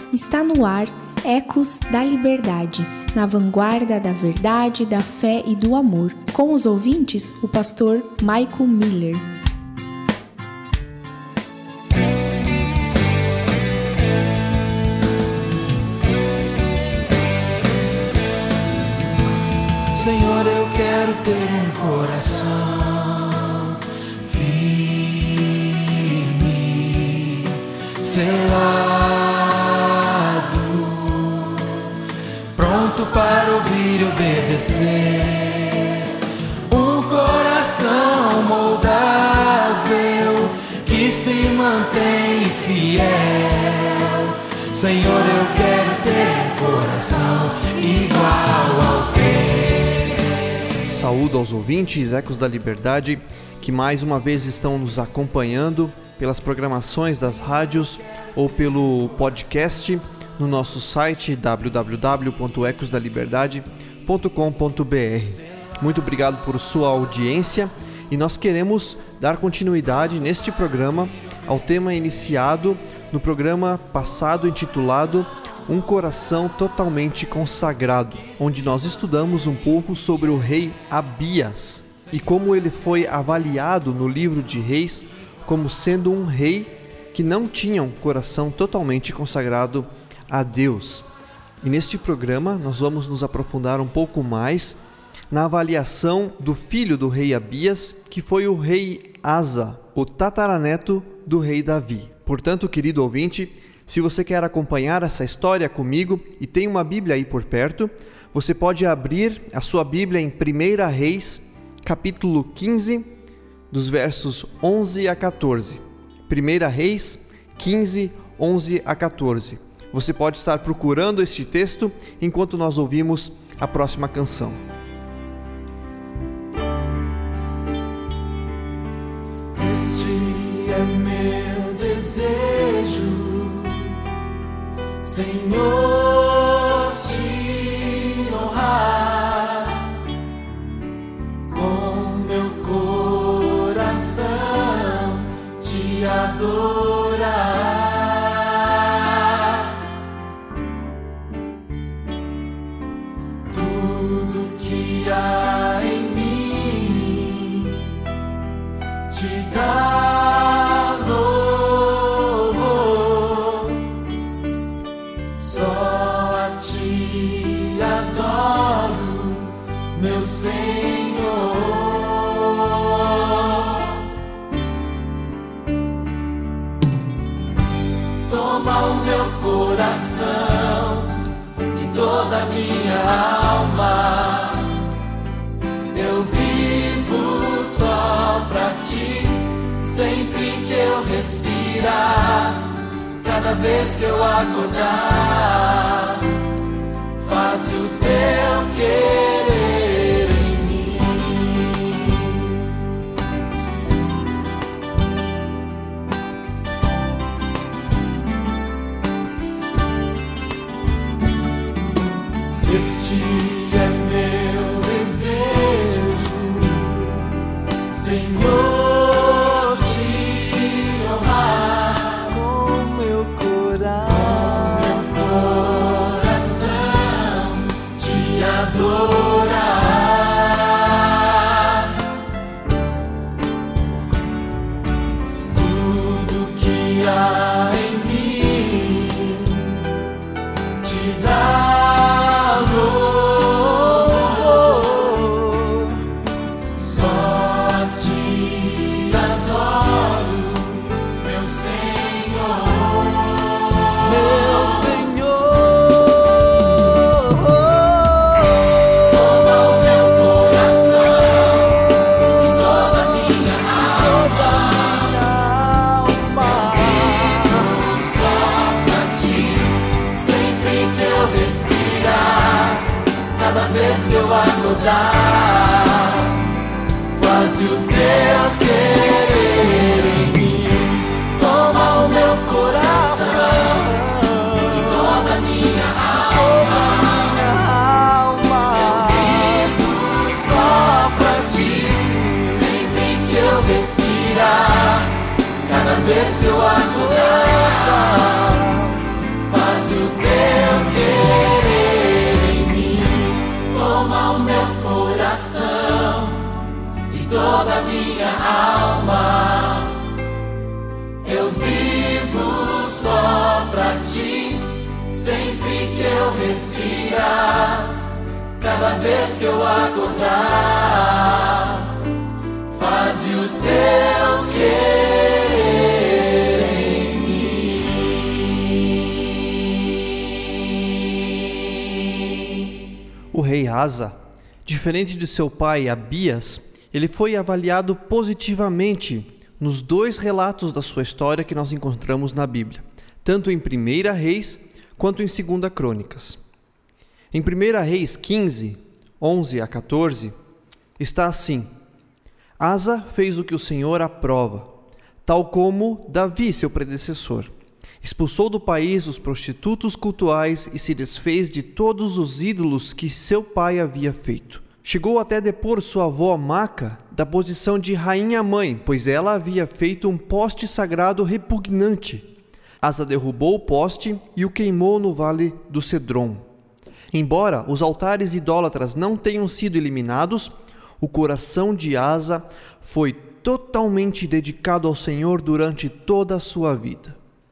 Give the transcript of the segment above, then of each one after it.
Está no ar Ecos da Liberdade, na vanguarda da verdade, da fé e do amor. Com os ouvintes, o pastor Michael Miller. Senhor, eu quero ter um coração firme, selado, pronto para ouvir e obedecer. Um coração moldável que se mantém fiel. Senhor, eu quero ter um coração igual ao teu. Saúdo aos ouvintes, Ecos da Liberdade, que mais uma vez estão nos acompanhando pelas programações das rádios ou pelo podcast no nosso site www.ecosdaliberdade.com.br. Muito obrigado por sua audiência e nós queremos dar continuidade neste programa ao tema iniciado no programa passado intitulado Um Coração Totalmente Consagrado, onde nós estudamos um pouco sobre o rei Abias e como ele foi avaliado no livro de Reis como sendo um rei que não tinha um coração totalmente consagrado a Deus. E neste programa nós vamos nos aprofundar um pouco mais na avaliação do filho do rei Abias, que foi o rei Asa, o tataraneto do rei Davi. Portanto, querido ouvinte, se você quer acompanhar essa história comigo e tem uma Bíblia aí por perto, você pode abrir a sua Bíblia em 1 Reis, capítulo 15, dos versos 11 a 14. 1 Reis 15, 11 a 14. Você pode estar procurando este texto enquanto nós ouvimos a próxima canção. Este é meu desejo, Senhor, te honrar com meu coração, te adorar. Tudo que há em mim te dá louvor. Só a ti adoro, meu Senhor. Toma o meu coração e toda a minha alma. Eu vivo só pra ti, sempre que eu respirar. Cada vez que eu acordar, faz o teu querer em mim. Este é meu desejo, Senhor, te honrar com meu coração, te adorar. Tudo que há em mim te dá louvor. Só a ti adoro, meu Senhor. Meu Senhor, toma o meu coração e toda a minha alma. Vivo só pra ti, sempre que eu respirar. Cada vez que eu acordar, faz o teu querer em mim. Toma o meu coração e toda a minha alma. Eu vivo só pra ti, sempre que eu respirar. Cada vez que eu acordar, faz o sempre que eu respirar, cada vez que eu acordar, faze o teu querer em mim. O rei Asa, diferente de seu pai Abias, ele foi avaliado positivamente nos 2 relatos da sua história que nós encontramos na Bíblia, tanto em 1 Reis quanto em 2 Crônicas. Em 1 Reis 15, 11 a 14, está assim: Asa fez o que o Senhor aprova, tal como Davi, seu predecessor. Expulsou do país os prostitutos cultuais e se desfez de todos os ídolos que seu pai havia feito. Chegou até depor sua avó Maca da posição de rainha-mãe, pois ela havia feito um poste sagrado repugnante. Asa derrubou o poste e o queimou no vale do Cedron. Embora os altares idólatras não tenham sido eliminados, o coração de Asa foi totalmente dedicado ao Senhor durante toda a sua vida.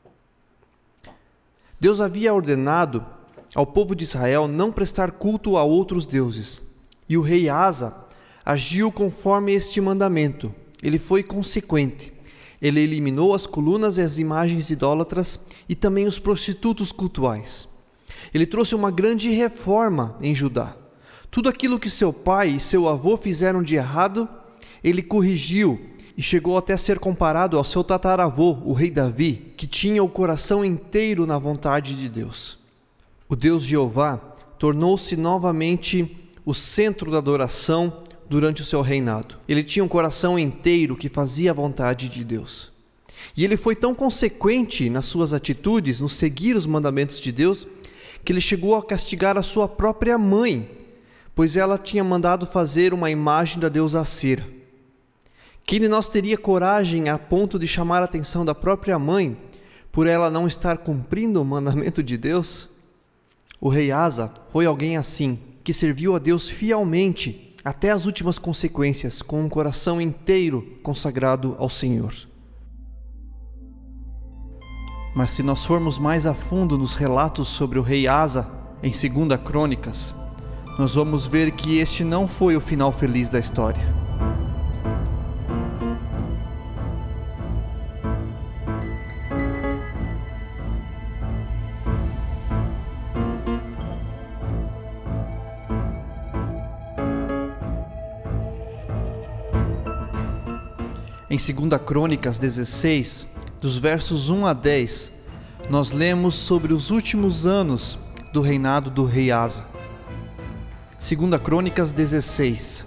Deus havia ordenado ao povo de Israel não prestar culto a outros deuses, e o rei Asa agiu conforme este mandamento. Ele foi consequente. Ele eliminou as colunas e as imagens idólatras e também os prostitutos cultuais. Ele trouxe uma grande reforma em Judá. Tudo aquilo que seu pai e seu avô fizeram de errado, ele corrigiu e chegou até a ser comparado ao seu tataravô, o rei Davi, que tinha o coração inteiro na vontade de Deus. O Deus Jeová tornou-se novamente o centro da adoração durante o seu reinado. Ele tinha um coração inteiro que fazia a vontade de Deus. E ele foi tão consequente nas suas atitudes, no seguir os mandamentos de Deus, que ele chegou a castigar a sua própria mãe, pois ela tinha mandado fazer uma imagem da deusa Cera. Quem de nós teria coragem a ponto de chamar a atenção da própria mãe por ela não estar cumprindo o mandamento de Deus? O rei Asa foi alguém assim, que serviu a Deus fielmente até as últimas consequências, com um coração inteiro consagrado ao Senhor. Mas se nós formos mais a fundo nos relatos sobre o rei Asa, em 2 Crônicas, nós vamos ver que este não foi o final feliz da história. Em 2 Crônicas 16, dos versos 1 a 10, nós lemos sobre os últimos anos do reinado do rei Asa. 2 Crônicas 16.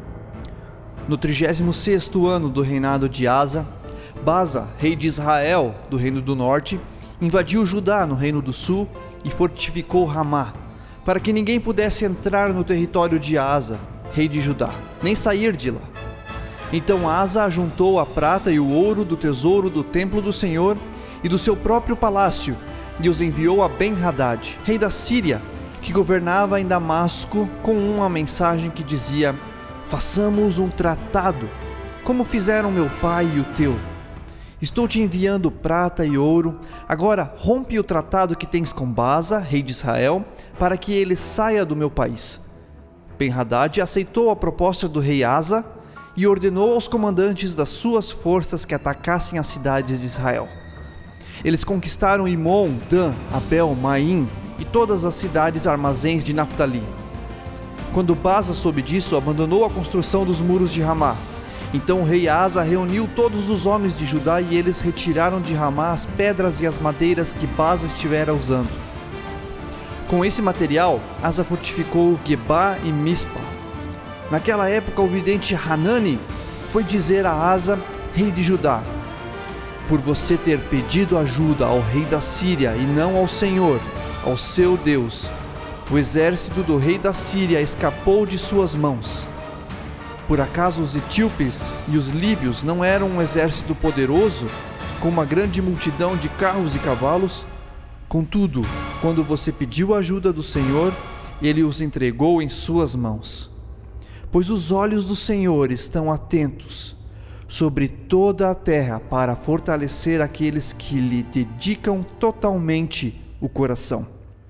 No 36º ano do reinado de Asa, Baasa, rei de Israel, do reino do norte, invadiu Judá no reino do sul e fortificou Ramá, para que ninguém pudesse entrar no território de Asa, rei de Judá, nem sair de lá. Então Asa ajuntou a prata e o ouro do tesouro do templo do Senhor e do seu próprio palácio e os enviou a Ben-Hadad, rei da Síria, que governava em Damasco, com uma mensagem que dizia: façamos um tratado, como fizeram meu pai e o teu. Estou te enviando prata e ouro, agora rompe o tratado que tens com Baasa, rei de Israel, para que ele saia do meu país. Ben-Hadad aceitou a proposta do rei Asa e ordenou aos comandantes das suas forças que atacassem as cidades de Israel. Eles conquistaram Imon, Dan, Abel, Maim e todas as cidades armazéns de Naftali. Quando Baasa soube disso, abandonou a construção dos muros de Ramá. Então o rei Asa reuniu todos os homens de Judá e eles retiraram de Ramá as pedras e as madeiras que Baasa estivera usando. Com esse material, Asa fortificou Gebá e Mispa. Naquela época, o vidente Hanani foi dizer a Asa, rei de Judá: por você ter pedido ajuda ao rei da Síria e não ao Senhor, ao seu Deus, o exército do rei da Síria escapou de suas mãos. Por acaso os etíopes e os líbios não eram um exército poderoso, com uma grande multidão de carros e cavalos? Contudo, quando você pediu a ajuda do Senhor, ele os entregou em suas mãos. Pois os olhos do Senhor estão atentos sobre toda a terra para fortalecer aqueles que lhe dedicam totalmente o coração.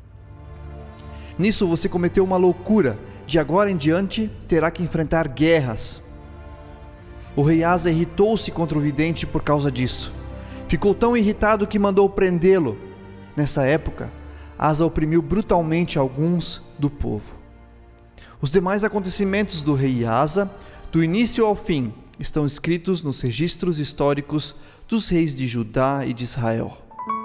Nisso você cometeu uma loucura. De agora em diante terá que enfrentar guerras. O rei Asa irritou-se contra o vidente por causa disso. Ficou tão irritado que mandou prendê-lo. Nessa época, Asa oprimiu brutalmente alguns do povo. Os demais acontecimentos do rei Asa, do início ao fim, estão escritos nos registros históricos dos reis de Judá e de Israel.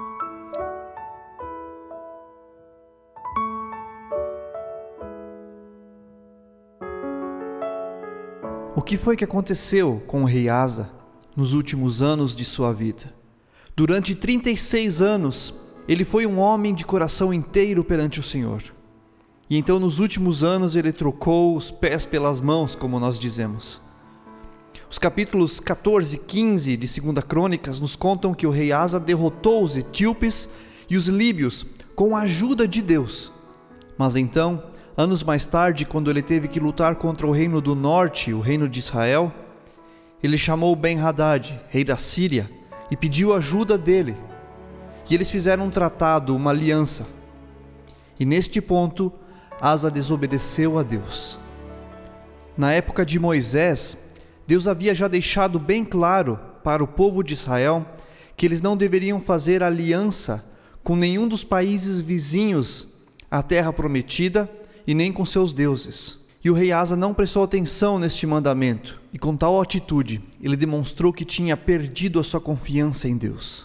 O que foi que aconteceu com o rei Asa nos últimos anos de sua vida? Durante 36 anos, ele foi um homem de coração inteiro perante o Senhor. E então nos últimos anos ele trocou os pés pelas mãos, como nós dizemos. Os capítulos 14 e 15 de 2 Crônicas nos contam que o rei Asa derrotou os etíopes e os líbios com a ajuda de Deus. Mas então, anos mais tarde, quando ele teve que lutar contra o reino do norte, o reino de Israel, ele chamou Ben-Hadad, rei da Síria, e pediu ajuda dele. E eles fizeram um tratado, uma aliança. E neste ponto, Asa desobedeceu a Deus. Na época de Moisés, Deus havia já deixado bem claro para o povo de Israel que eles não deveriam fazer aliança com nenhum dos países vizinhos à terra prometida e nem com seus deuses. E o rei Asa não prestou atenção neste mandamento, e com tal atitude, ele demonstrou que tinha perdido a sua confiança em Deus.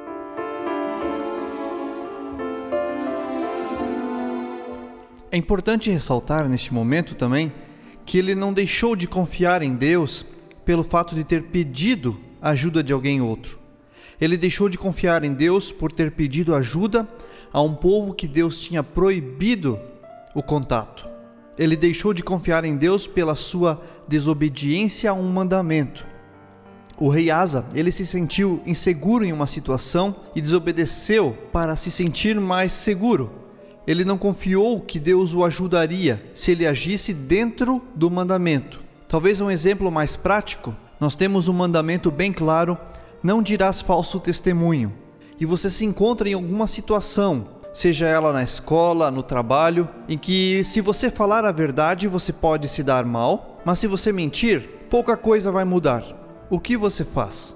É importante ressaltar neste momento também que ele não deixou de confiar em Deus pelo fato de ter pedido a ajuda de alguém outro. Ele deixou de confiar em Deus por ter pedido ajuda a um povo que Deus tinha proibido o contato. Ele deixou de confiar em Deus pela sua desobediência a um mandamento. O rei Asa, ele se sentiu inseguro em uma situação e desobedeceu para se sentir mais seguro. Ele não confiou que Deus o ajudaria se ele agisse dentro do mandamento. Talvez um exemplo mais prático, nós temos um mandamento bem claro: não dirás falso testemunho. E você se encontra em alguma situação, seja ela na escola, no trabalho, em que se você falar a verdade você pode se dar mal, mas se você mentir, pouca coisa vai mudar. O que você faz?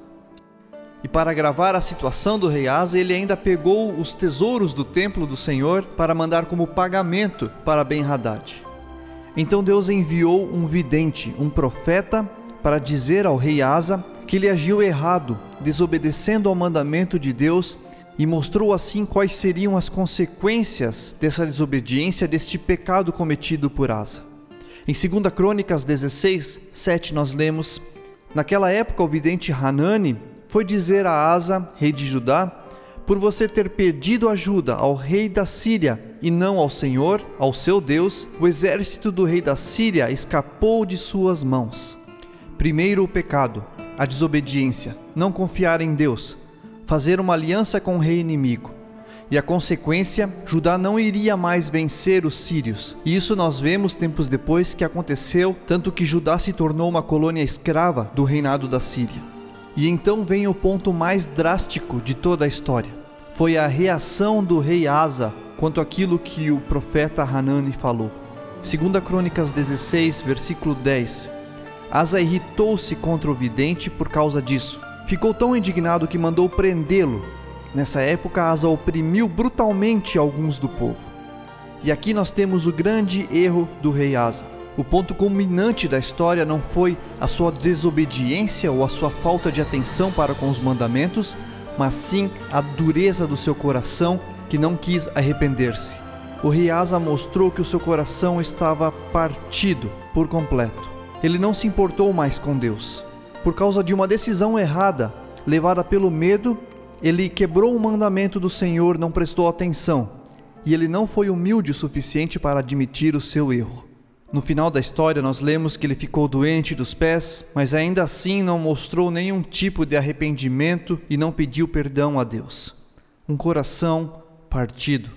E para agravar a situação do rei Asa, ele ainda pegou os tesouros do templo do Senhor para mandar como pagamento para Ben-Hadad. Então Deus enviou um vidente, um profeta, para dizer ao rei Asa que ele agiu errado, desobedecendo ao mandamento de Deus, e mostrou assim quais seriam as consequências dessa desobediência, deste pecado cometido por Asa. Em 2 Crônicas 16, 7 nós lemos: naquela época o vidente Hanani foi dizer a Asa, rei de Judá: por você ter pedido ajuda ao rei da Síria e não ao Senhor, ao seu Deus, o exército do rei da Síria escapou de suas mãos. Primeiro o pecado, a desobediência, não confiar em Deus, fazer uma aliança com o rei inimigo. E a consequência, Judá não iria mais vencer os sírios. E isso nós vemos tempos depois que aconteceu, tanto que Judá se tornou uma colônia escrava do reinado da Síria. E então vem o ponto mais drástico de toda a história. Foi a reação do rei Asa quanto àquilo que o profeta Hanani falou. 2 Crônicas 16, versículo 10. Asa irritou-se contra o vidente por causa disso. Ficou tão indignado que mandou prendê-lo. Nessa época, Asa oprimiu brutalmente alguns do povo. E aqui nós temos o grande erro do rei Asa. O ponto culminante da história não foi a sua desobediência ou a sua falta de atenção para com os mandamentos, mas sim a dureza do seu coração, que não quis arrepender-se. O rei Asa mostrou que o seu coração estava partido por completo. Ele não se importou mais com Deus. Por causa de uma decisão errada, levada pelo medo, ele quebrou o mandamento do Senhor, não prestou atenção, e ele não foi humilde o suficiente para admitir o seu erro. No final da história nós lemos que ele ficou doente dos pés, mas ainda assim não mostrou nenhum tipo de arrependimento e não pediu perdão a Deus. Um coração partido.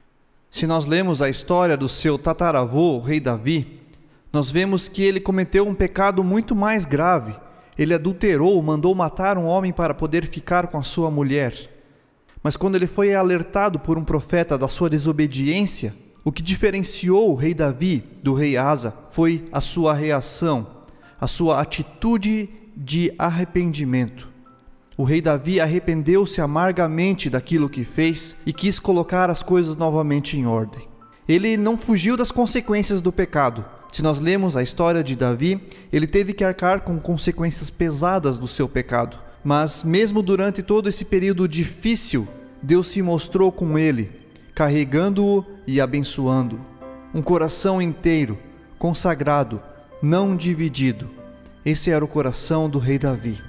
Se nós lemos a história do seu tataravô, o rei Davi, nós vemos que ele cometeu um pecado muito mais grave. Ele adulterou, mandou matar um homem para poder ficar com a sua mulher. Mas quando ele foi alertado por um profeta da sua desobediência, O que diferenciou o rei Davi do rei Asa foi a sua reação, a sua atitude de arrependimento. O rei Davi arrependeu-se amargamente daquilo que fez e quis colocar as coisas novamente em ordem. Ele não fugiu das consequências do pecado. Se nós lemos a história de Davi, ele teve que arcar com consequências pesadas do seu pecado. Mas mesmo durante todo esse período difícil, Deus se mostrou com ele, carregando-o e abençoando. Um coração inteiro, consagrado, não dividido. Esse era o coração do rei Davi.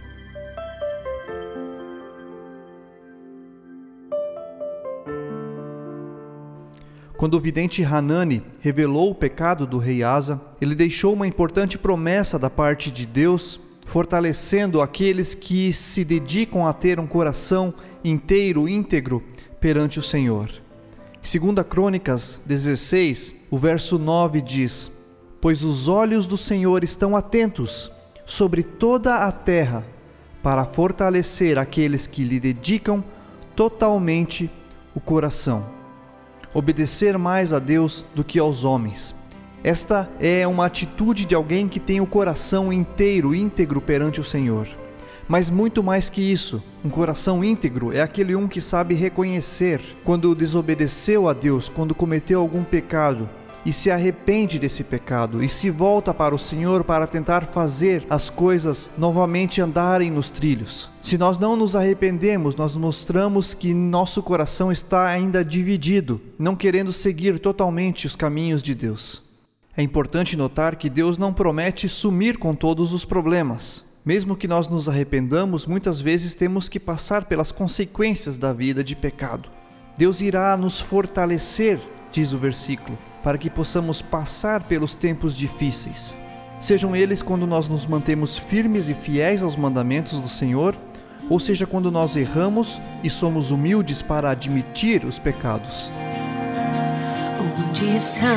Quando o vidente Hanani revelou o pecado do rei Asa, ele deixou uma importante promessa da parte de Deus, fortalecendo aqueles que se dedicam a ter um coração inteiro, íntegro perante o Senhor. 2 Crônicas 16, o verso 9 diz: Pois os olhos do Senhor estão atentos sobre toda a terra, para fortalecer aqueles que lhe dedicam totalmente o coração. Obedecer mais a Deus do que aos homens. Esta é uma atitude de alguém que tem o coração inteiro, íntegro perante o Senhor. Mas muito mais que isso, um coração íntegro é aquele que sabe reconhecer quando desobedeceu a Deus, quando cometeu algum pecado, e se arrepende desse pecado, e se volta para o Senhor para tentar fazer as coisas novamente andarem nos trilhos. Se nós não nos arrependemos, nós mostramos que nosso coração está ainda dividido, não querendo seguir totalmente os caminhos de Deus. É importante notar que Deus não promete sumir com todos os problemas. Mesmo que nós nos arrependamos, muitas vezes temos que passar pelas consequências da vida de pecado. Deus irá nos fortalecer, diz o versículo, para que possamos passar pelos tempos difíceis. Sejam eles quando nós nos mantemos firmes e fiéis aos mandamentos do Senhor, ou seja, quando nós erramos e somos humildes para admitir os pecados. Onde está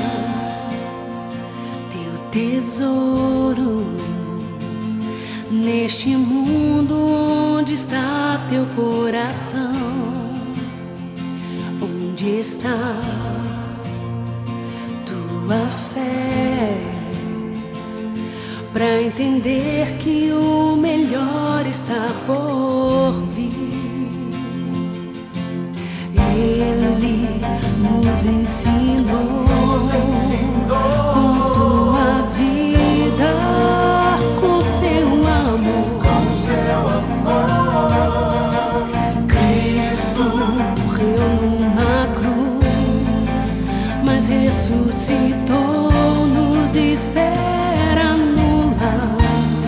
teu tesouro? Neste mundo, onde está teu coração? Onde está tua fé? Para entender que o melhor está por vir. Ele nos ensinou com sua vida, com seu amor. Cristo morreu numa cruz, mas ressuscitou, nos espera no lar.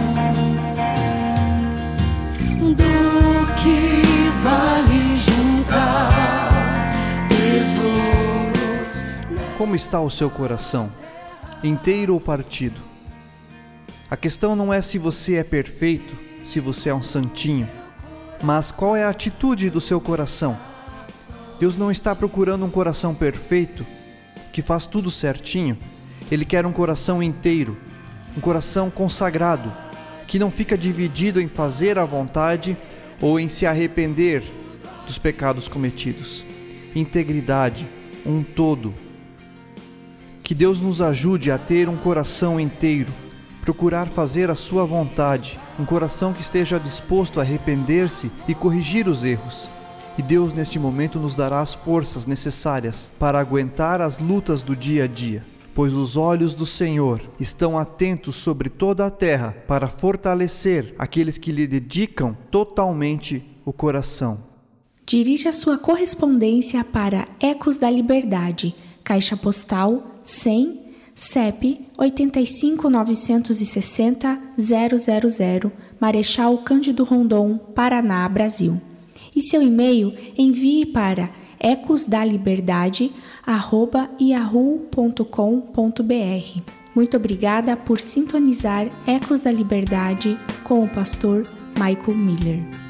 Do que vale juntar tesouros? Como está o seu coração? Inteiro ou partido? A questão não é se você é perfeito, se você é um santinho, mas qual é a atitude do seu coração? Deus não está procurando um coração perfeito, que faz tudo certinho. Ele quer um coração inteiro, um coração consagrado, que não fica dividido em fazer a vontade ou em se arrepender dos pecados cometidos. Integridade, um todo. Que Deus nos ajude a ter um coração inteiro, procurar fazer a sua vontade, um coração que esteja disposto a arrepender-se e corrigir os erros. E Deus neste momento nos dará as forças necessárias para aguentar as lutas do dia a dia, pois os olhos do Senhor estão atentos sobre toda a terra para fortalecer aqueles que lhe dedicam totalmente o coração. Dirija sua correspondência para Ecos da Liberdade, Caixa Postal 100, CEP 85.960.000, Marechal Cândido Rondon, Paraná, Brasil. E seu e-mail envie para ecosdaliberdade@yahoo.com.br. Muito obrigada por sintonizar Ecos da Liberdade com o pastor Michael Miller.